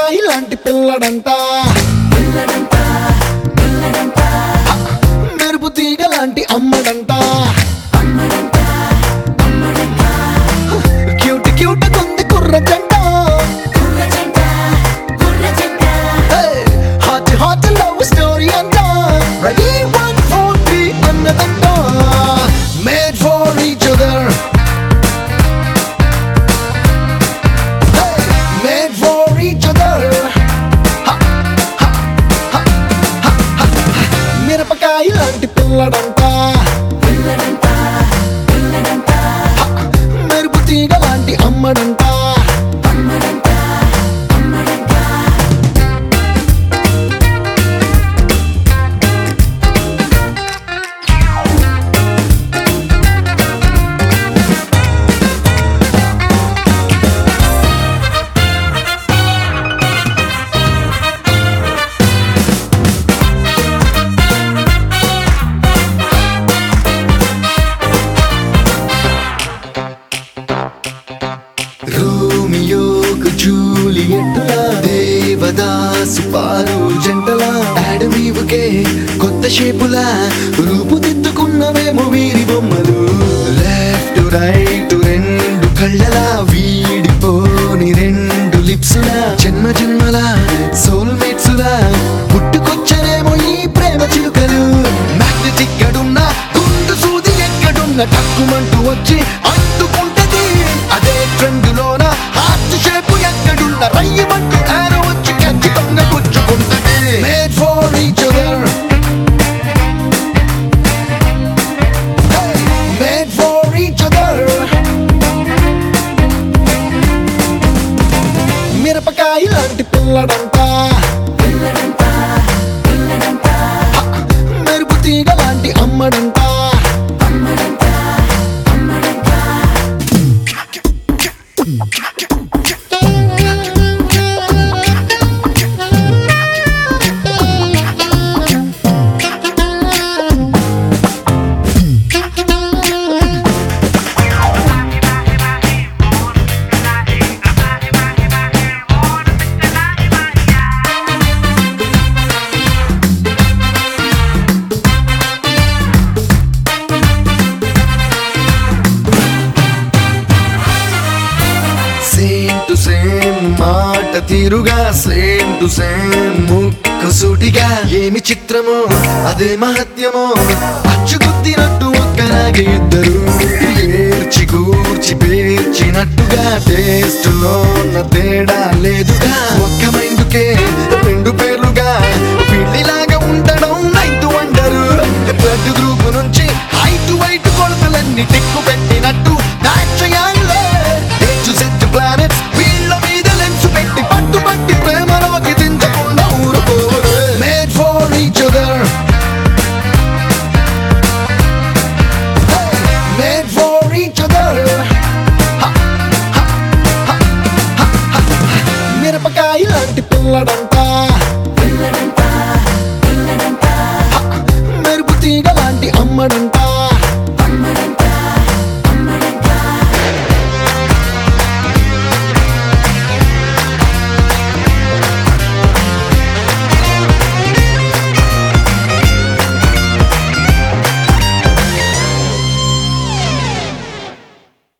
మిరపకాయ లాంటి పిల్లడంట మెరుపు తీగ లాంటి అమ్మడంట క్యూట్ క్యూట్ కొంది కుర్ర జంట హాట్ హాట్ లవ్ స్టోరీ అంట రెడీ 1 4 3 అన్నదంట made for each other made for each other మిరపకాయ లాంటి పిల్లడంట మెరుపు తీగ లాంటి అమ్మడంట రోమియోకు జూలియట్టులా దేవదాసు పారు జంటలా అడవివుకే కొత్త షేపులా రూపుదిద్దుకున్నవేమో వీరి బొమ్మలు లెఫ్ట్ రైట్ రెండు కళ్ళలా వీడిపోని రెండు లిప్సులా జన్మ జన్మలా సోల్మేట్సులా పుట్టుకొచ్చరేమో ఈ ప్రేమ చిలుకలు మ్యాగ్నెటిక్ గడున్న గుండు సూది ఎక్కడున్న టక్కుమంటూ వచ్చి అంటుకుంటది అదే ట్రెండులోన హార్ట్ షేప్ ఎక్కడున్న రయ్యమంటూ ఆరో వచ్చి ఖచ్చితంగా పుచ్చుకుంటది made for each other made for each other మిరపకాయ లాంటి పిల్లడంట మెరుపు తీగ లాంటి అమ్మడంట సేమ్ టు సేమ్ మాట తీరుగా సేమ్ టు సేమ్ ముక్కు సూటిగా ఏమి చిత్రమో అదే మహత్యమో అచ్చుగుద్దినట్టు ఒక్కలాగే ఇద్దరు ఏర్చి కూర్చి పేర్చినట్టుగా టేస్ట్ లో తేడా లేదుగా ఒక్క మైండుకే రెండు పేర్లుగా పిల్లిలాగా ఉండడం నైట్ వండరు బ్లడ్ గ్రూప్ నుంచి హైట్ వైట్ కొలతలన్నీ టిక్కు పెట్టినట్టు నాట్యాలే ప్లానెట్స్ వీళ్ళ మీద లెన్స్ పెట్టి పట్టుబట్టి ప్రేమలోకి దించకుండా ఊరుకోరు made for each other made for each other మిరపకాయ లాంటి పిల్లడంట మెరుపు తీగ